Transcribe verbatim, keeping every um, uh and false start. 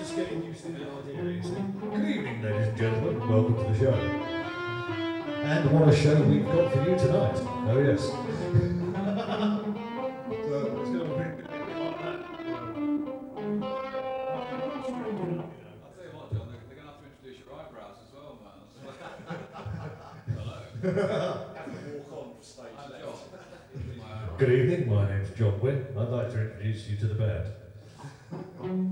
just getting used to the idea, you see. Good evening, ladies and gentlemen. Welcome to the show. And what a show we've got for you tonight. Oh, yes. So it's going to be a bit like that. I'll tell you what, John, they're, they're going to have to introduce your eyebrows as well, man. Hello. Have to walk on stage. I'm left. John. Good evening. My name's John Wynn. I'd like to introduce you to the band.